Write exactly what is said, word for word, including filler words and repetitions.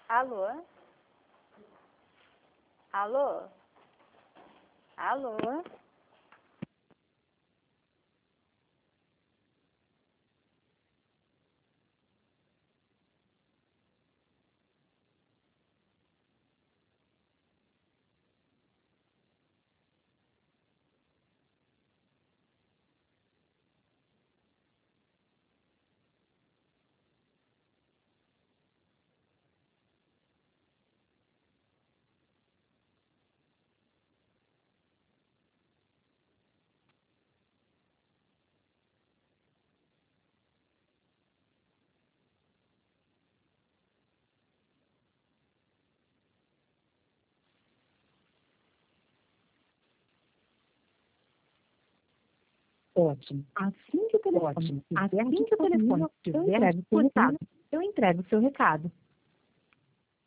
Alô? Alô? Alô? Ótimo. Assim que o telefone, Ótimo. Assim que o telefone estiver cortado, eu entrego o seu recado.